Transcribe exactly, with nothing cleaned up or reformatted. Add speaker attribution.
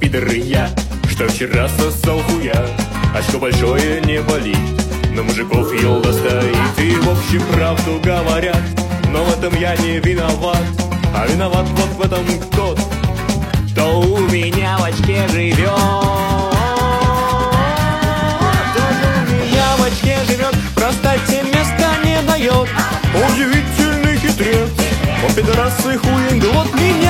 Speaker 1: пидор я, что вчера сосал хуя. Очко большое не болит, но мужиков ел достоит. И в общем правду говорят, но в этом я не виноват. А виноват вот в этом тот, кто у меня в очке живет. Тот у меня в очке живет, просто те места не дает. Удивительный хитрец, он пидорас и хуен, да вот меня